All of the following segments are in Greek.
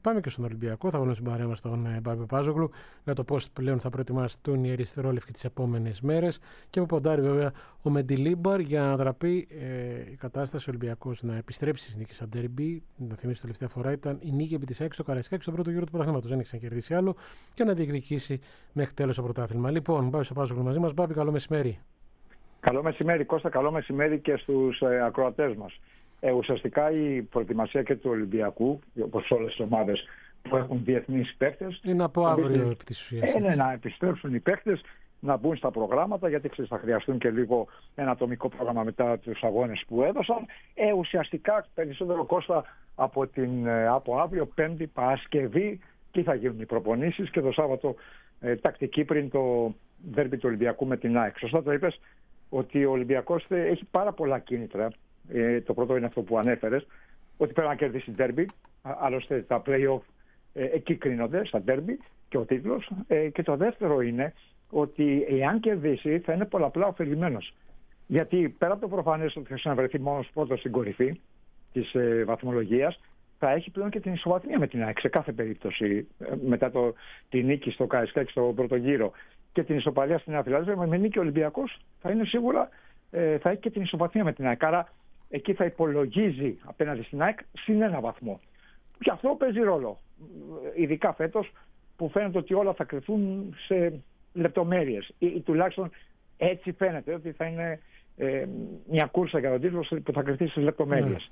Πάμε και στον Ολυμπιακό. Θα βάλουμε στην παρέα μας τον Μπάμπη Πάζογλου για το πώς πλέον θα προετοιμαστούν οι ερυθρόλευκοι τις επόμενες μέρες. Και που ποντάρει βέβαια ο Μεντιλίμπαρ για να δραπεί η κατάσταση ο Ολυμπιακός να επιστρέψει στις νίκες στα ντέρμπι. Να θυμίσω τελευταία φορά ήταν η νίκη επί της ΑΕΚ στο Καραϊσκάκι στον πρώτο γύρο του πρωταθλήματος. Δεν έχει ξανακερδίσει άλλο και να διεκδικήσει μέχρι τέλος το πρωτάθλημα. Λοιπόν, Μπάμπη Πάζογλου μαζί μας. Μπάμπη, καλό μεσημέρι. Καλό μεσημέρι, Κώστα, καλό μεσημέρι και στους ακροατές μας. Ουσιαστικά η προετοιμασία και του Ολυμπιακού, όπως όλες τις ομάδες που έχουν διεθνείς παίκτες, είναι από αύριο επί της ουσίας. Να επιστρέψουν οι παίκτες, να μπουν στα προγράμματα, γιατί θα χρειαστούν και λίγο ένα ατομικό πρόγραμμα μετά τους αγώνες που έδωσαν. Ουσιαστικά περισσότερο, Κώστα, από αύριο, Πέμπτη, Παρασκευή, και θα γίνουν οι προπονήσεις και το Σάββατο τακτική πριν το ντέρμπι του Ολυμπιακού με την ΑΕΚ. Σωστά το είπες, ότι ο Ολυμπιακός έχει πάρα πολλά κίνητρα. Το πρώτο είναι αυτό που ανέφερες, ότι πρέπει να κερδίσει ντέρμπι. Άλλωστε τα play-off εκεί κρίνονται, στα ντέρμπι, και ο τίτλος. Και το δεύτερο είναι ότι εάν κερδίσει θα είναι πολλαπλά ωφελημένος. Γιατί πέρα από το προφανές ότι θα συναβρεθεί μόνος πρώτος στην κορυφή της βαθμολογίας, θα έχει πλέον και την ισοβαθμία με την ΑΕΚ σε κάθε περίπτωση. Μετά τη νίκη στο Καραϊσκάκι στο πρώτο γύρο και την ισοπαλία στην Νέα Φιλαδέλφια, με νίκη ο Ολυμπιακός θα είναι σίγουρα, θα έχει και την ισοβαθμία με την ΑΕΚ. Άρα εκεί θα υπολογίζει απέναντι στην ΑΕΚ συν ένα βαθμό. Και αυτό παίζει ρόλο. Ειδικά φέτος που φαίνεται ότι όλα θα κρυφθούν σε λεπτομέρειες. Ή τουλάχιστον έτσι φαίνεται ότι θα είναι μια κούρσα για τον τίτλο που θα κρυφθεί στις λεπτομέρειες.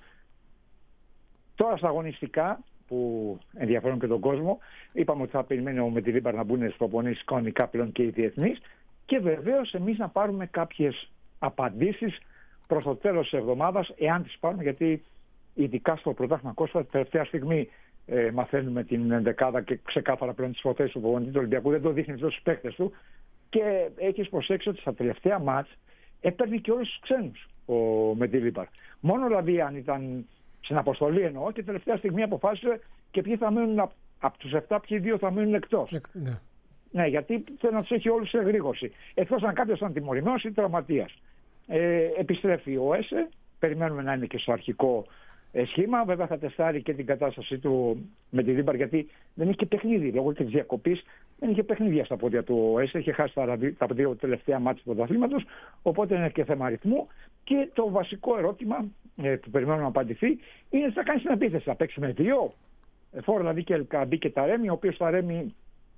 Τώρα στα αγωνιστικά που ενδιαφέρουν και τον κόσμο, είπαμε ότι θα περιμένει ο Μεντιλίμπαρ να μπουν στις προπονήσεις κανονικά πλέον και οι διεθνείς, και βεβαίως εμείς να πάρουμε κάποιες απαντήσεις προς το τέλος της εβδομάδας, εάν τις πάρουμε, γιατί ειδικά στο πρωτάθλημα, Κώστα, τελευταία στιγμή μαθαίνουμε την ενδεκάδα και ξεκάθαρα πλέον τις προθέσεις του προπονητή του Ολυμπιακού, δεν το δείχνει στους παίκτες του, και έχεις προσέξει ότι στα τελευταία μάτς έπαιρνε και όλους τους ξένους ο Μεντιλίμπαρ. Μόνο δηλαδή αν ήταν στην αποστολή εννοώ, και τελευταία στιγμή αποφάσισε και ποιοι θα μείνουν από τους 7, ποιοι 2 θα μείνουν εκτός. Ναι, γιατί θέλει να τους έχει όλους σε εγρήγορση. Εκτός αν κάποιος ήταν τιμωρημένος ή τραυματίας. Επιστρέφει ο ΕΣΕ, περιμένουμε να είναι και στο αρχικό σχήμα. Βέβαια θα τεστάρει και την κατάστασή του με τη Λίμπαρ, γιατί δεν είχε παιχνίδι. Λόγω και της διακοπής δεν είχε παιχνίδια στα πόδια του ο ΕΣΕ. Είχε χάσει τα 2 τελευταία μάτια του πρωταθλήματος. Οπότε είναι και θέμα αριθμού. Και το βασικό ερώτημα που περιμένουμε να απαντηθεί είναι τι θα κάνει στην επίθεση. Θα παίξει με 2 φόρ, δηλαδή και Ελκαμπή και Ταρέμι, ο οποίος Ταρέμι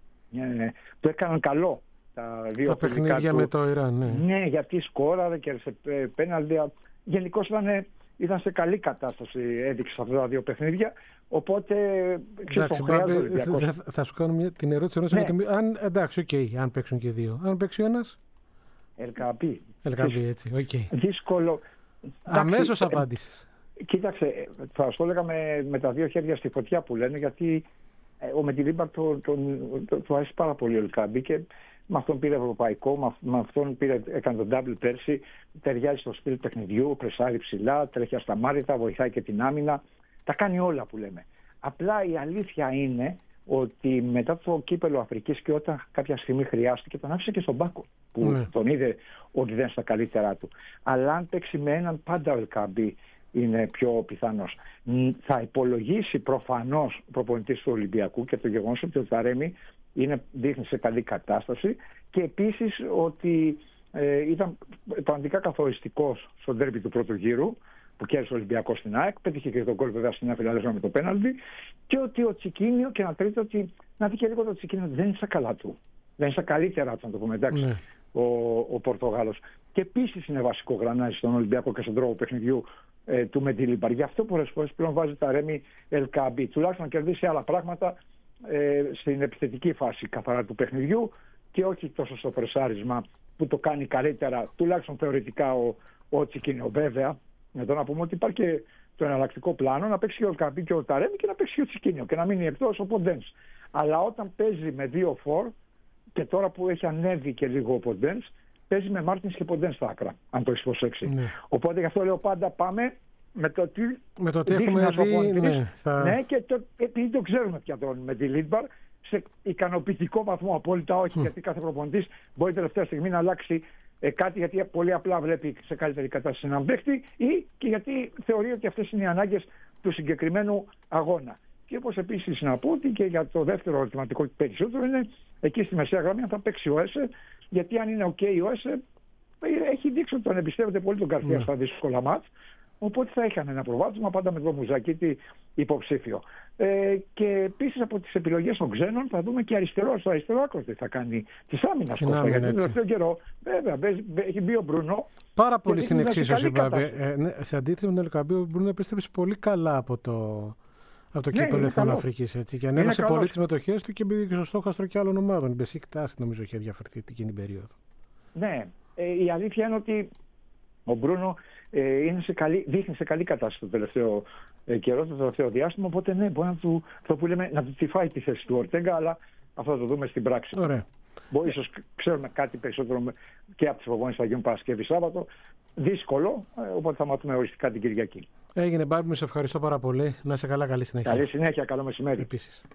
το έκαναν καλό. Τα παιχνίδια με το Ιράν, ναι, γιατί σκόραρε και σε πέναλτι. Γενικώς ήταν σε καλή κατάσταση, έδειξε αυτά τα 2 παιχνίδια. Οπότε θα σου κάνω την ερώτηση. Εντάξει, αν παίξουν και 2. Αν παίξει ο ένας. Ελκαμπή, έτσι. Okay. Δύσκολο. Αμέσως απάντησες. Κοίταξε, θα σου το έλεγα με τα 2 χέρια στη φωτιά που λένε, γιατί ο Μεντιλίμπαρ του αρέσει πάρα πολύ ο Ελκαμπή και με αυτόν πήρε ευρωπαϊκό, με αυτόν έκανε τον double πέρσι, ταιριάζει στο στυλ παιχνιδιού, πρεσάρει ψηλά, τρέχει ασταμάτητα, βοηθάει και την άμυνα, τα κάνει όλα που λέμε. Απλά η αλήθεια είναι ότι μετά το κύπελο Αφρικής και όταν κάποια στιγμή χρειάστηκε, τον άφησε και στον πάγκο, που τον είδε ότι δεν είναι στα καλύτερά του. Αλλά αν παίξει με έναν, πάντα ο Ελκαμπή είναι πιο πιθανός. Θα υπολογίσει προφανώς ο προπονητής του Ολυμπιακού και το γεγονός ότι ο Ταρέμι δείχνει σε καλή κατάσταση, και επίσης ότι ήταν πραγματικά καθοριστικός στο ντέρμπι του πρώτου γύρου που κέρδισε ο Ολυμπιακός στην ΑΕΚ, πέτυχε και τον γκολ βέβαια στην Νέα Φιλαδέλφια με το πέναλτι, και ότι ο Τσικίνιο, και ένα τρίτο, ότι να δει και λίγο το Τσικίνιο, δεν είναι στα καλά του. Δεν είναι στα καλύτερα του, να το πούμε, εντάξει, ο Πορτογάλος. Και επίσης είναι βασικό γρανάζι στον Ολυμπιακό και στον τρόπο παιχνιδιού του Μεντιλίμπαρ. Γι' αυτό πολλές φορές πλέον βάζει τα Ρέμι Ελκαμπή. Τουλάχιστον να κερδίσει άλλα πράγματα στην επιθετική φάση καθαρά του παιχνιδιού και όχι τόσο στο πρεσάρισμα που το κάνει καλύτερα, τουλάχιστον θεωρητικά, ο Τσικίνιο. Βέβαια, εδώ να πούμε ότι υπάρχει και το εναλλακτικό πλάνο να παίξει και ο Ελκαμπή και ο Ταρέμι και να παίξει και ο Τσικίνιο και να μείνει εκτός ο Ποντένς. Αλλά όταν παίζει με 2 φόρ, και τώρα που έχει ανέβει και λίγο ο Ποντένς, παίζει με Μάρτινς και Ποντένς στα άκρα, αν το έχεις προσέξει. Οπότε γι' αυτό λέω πάντα πάμε με το τι έχουμε δει. Ναι, και επειδή το ξέρουμε πια τον Μεντιλίμπαρ, σε ικανοποιητικό βαθμό, απόλυτα όχι, γιατί κάθε προπονητής μπορεί τελευταία στιγμή να αλλάξει κάτι, γιατί πολύ απλά βλέπει σε καλύτερη κατάσταση έναν παίκτη, ή και γιατί θεωρεί ότι αυτές είναι οι ανάγκες του συγκεκριμένου αγώνα. Και όπως επίσης να πω ότι και για το δεύτερο ερωτηματικό περισσότερο είναι εκεί στη μεσαία γραμμή αν θα παίξει ο Έσε, γιατί αν είναι OK ο Έσε, έχει δείξει ότι τον εμπιστεύεται πολύ τον Γκαρσία στα δύσκολα μάτς. Οπότε θα είχαν ένα προβάδισμα πάντα με τον Μουζακίτη υποψήφιο. Και επίσης από τις επιλογές των ξένων θα δούμε και στο αριστερό άκρο τι θα κάνει της άμυνας. Γιατί τον τελευταίο καιρό βέβαια έχει μπει ο Μπρούνο. Πάρα πολύ στην εξίσωση. Σε αντίθεση με τον Ελκαμπή, ο Μπρούνο επέστρεψε πολύ καλά από το κύπελλο Εθνών Αφρικής. Και ανέβασε πολύ τις συμμετοχές του και μπήκε στο στόχαστρο και άλλων ομάδων. Η Μπεσίκτας νομίζω είχε διαφορετική εκείνη την περίοδο. Ναι, η αλήθεια είναι ότι ο Μπρούνο δείχνει σε καλή κατάσταση το τελευταίο καιρό, το τελευταίο διάστημα. Οπότε ναι, μπορεί να του τη φάει τη θέση του Ορτέγκα, αλλά αυτό θα το δούμε στην πράξη. Ωραία. Ίσως ξέρουμε κάτι περισσότερο και από τις προπονήσεις θα γίνουν Παρασκευή Σάββατο. Δύσκολο, οπότε θα μάθουμε οριστικά την Κυριακή. Έγινε, Μπάμπη, σε ευχαριστώ πάρα πολύ. Να είσαι καλά, καλή συνέχεια. Καλή συνέχεια, καλό μεσημέρι. Επίσης.